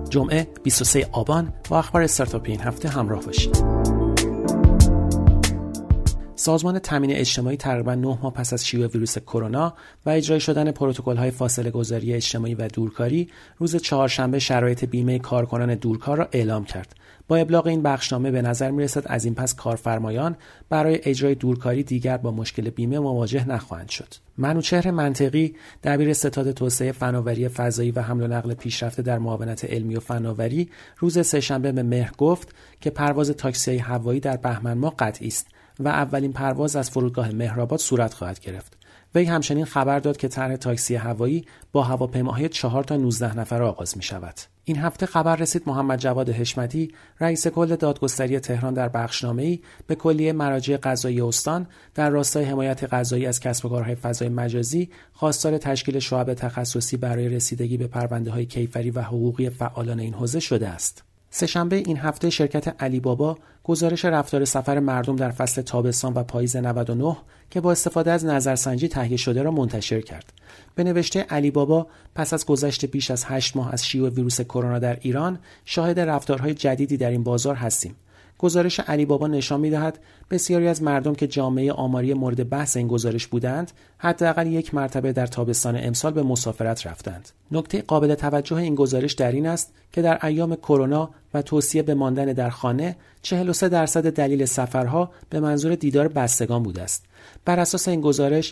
جمعه 23 آبان با اخبار استارتاپی این هفته همراه باشید. سازمان تامین اجتماعی تقریباً 9 ماه پس از شیوع ویروس کرونا و اجرای شدن پروتکل‌های فاصله گذاری اجتماعی و دورکاری، روز چهارشنبه شرایط بیمه کارکنان دورکار را اعلام کرد. با ابلاغ این بخشنامه به نظر می‌رسد از این پس کارفرمایان برای اجرای دورکاری دیگر با مشکل بیمه مواجه نخواهند شد. منوچهر منطقی، دبیر ستاد توسعه فناوری فضایی و حمل و نقل پیشرفته در معاونت علمی و فناوری، روز سه‌شنبه به مهر گفت که پرواز تاکسی هوایی در بهمن ماه قطعی است و اولین پرواز از فرودگاه مهرآباد صورت خواهد گرفت. وی همچنین خبر داد که طرح تاکسی هوایی با هواپیماهای 4 تا 19 نفره آغاز می شود. این هفته خبر رسید محمد جواد حشمتی، رئیس کل دادگستری تهران در بخشنامه‌ای به کلیه مراجع قضایی استان در راستای حمایت قضایی از کسب و کارهای فضای مجازی خواستار تشکیل شعب تخصصی برای رسیدگی به پرونده‌های کیفری و حقوقی فعالان این حوزه شده است. سه‌شنبه این هفته شرکت علی بابا گزارش رفتار سفر مردم در فصل تابستان و پاییز 99 که با استفاده از نظرسنجی تهیه شده را منتشر کرد. به نوشته علی بابا، پس از گذشت بیش از 8 ماه از شیوع ویروس کرونا در ایران، شاهد رفتارهای جدیدی در این بازار هستیم. گزارش علی بابا نشان می‌دهد بسیاری از مردم که جامعه آماری مورد بحث این گزارش بودند، حداقل یک مرتبه در تابستان امسال به مسافرت رفتند. نکته قابل توجه این گزارش در این است که در ایام کرونا و توصیه به ماندن در خانه، 43% دلیل سفرها به منظور دیدار بستگان بوده است. بر اساس این گزارش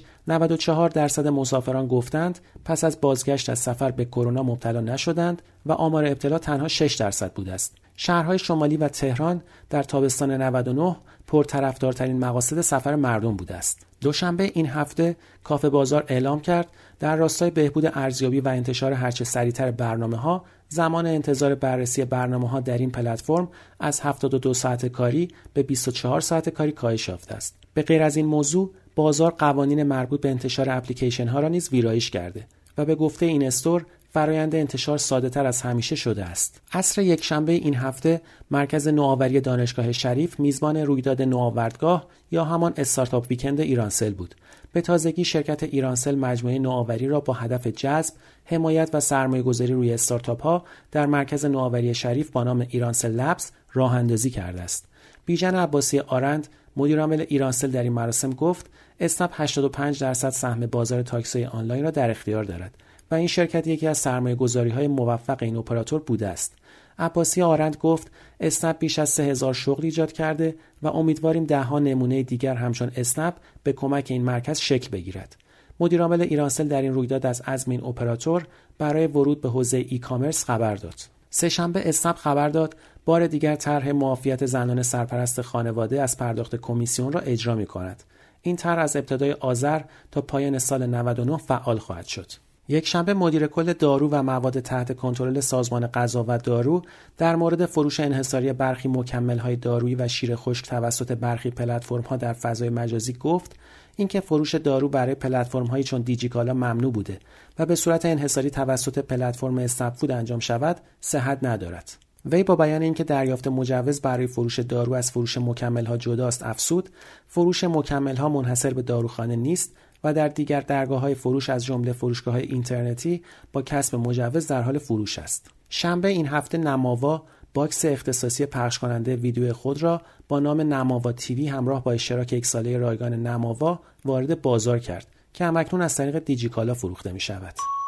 94% مسافران گفتند پس از بازگشت از سفر به کرونا مبتلا نشدند و آمار ابتلا تنها 6% بوده است. شهرهای شمالی و تهران در تابستان 99 پرطرفدارترین مقاصد سفر مردم بوده است. دوشنبه این هفته کافه بازار اعلام کرد در راستای بهبود ارزیابی و انتشار هرچه سریعتر برنامه‌ها، زمان انتظار بررسی برنامه‌ها در این پلتفرم از 72 ساعت کاری به 24 ساعت کاری کاهش یافته است. به غیر از این موضوع، بازار قوانین مربوط به انتشار اپلیکیشن‌ها را نیز ویرایش کرده و به گفته این استور فرایند انتشار ساده‌تر از همیشه شده است. عصر یکشنبه این هفته مرکز نوآوری دانشگاه شریف میزبان رویداد نوآوردگاه یا همان استارتاپ ویکند ایرانسل بود. به تازگی شرکت ایرانسل مجموعه نوآوری را با هدف جذب، حمایت و سرمایه‌گذاری روی استارتاپ‌ها در مرکز نوآوری شریف با نام ایرانسل لبز راه‌اندازی کرده است. بیژن عباسی آرند، مدیر عامل ایرانسل در این مراسم گفت اسنپ 85% سهم بازار تاکسی آنلاین را در اختیار دارد و این شرکت یکی از سرمایه‌گذاری‌های موفق این اپراتور بوده است. عباسی آرند گفت اسنپ بیش از 3000 شغل ایجاد کرده و امیدواریم ده‌ها نمونه دیگر همچون اسنپ به کمک این مرکز شکل بگیرد. مدیر عامل ایرانسل در این رویداد از عزم این اپراتور برای ورود به حوزه ای کامرس خبر داد. سه‌شنبه اسنپ خبر داد بار دیگر طرح معافیت زنان سرپرست خانواده از پرداخت کمیسیون را اجرا می‌کند. این طرح از ابتدای آذر تا پایان سال 99 فعال خواهد شد. یک شنبه مدیر کل دارو و مواد تحت کنترل سازمان غذا و دارو در مورد فروش انحصاری برخی مکمل‌های دارویی و شیر خشک توسط برخی پلتفرم‌ها در فضای مجازی گفت اینکه فروش دارو برای پلتفرم‌هایی چون دیجیکالا ممنوع بوده و به صورت انحصاری توسط پلتفرم اسنپ فود انجام شود صحت ندارد. وی با بیان اینکه دریافت مجوز برای فروش دارو از فروش مکمل‌ها جداست افزود فروش مکمل‌ها منحصر به داروخانه نیست و در دیگر درگاه‌های فروش از جمله فروشگاه‌های اینترنتی با کسب مجوز در حال فروش است. شنبه این هفته نماوا باکس اختصاصی پخش کننده ویدیو خود را با نام نماوا تیوی همراه با اشتراک یک ساله رایگان نماوا وارد بازار کرد که همکنون از طریق دیجیکالا فروخته می‌شود.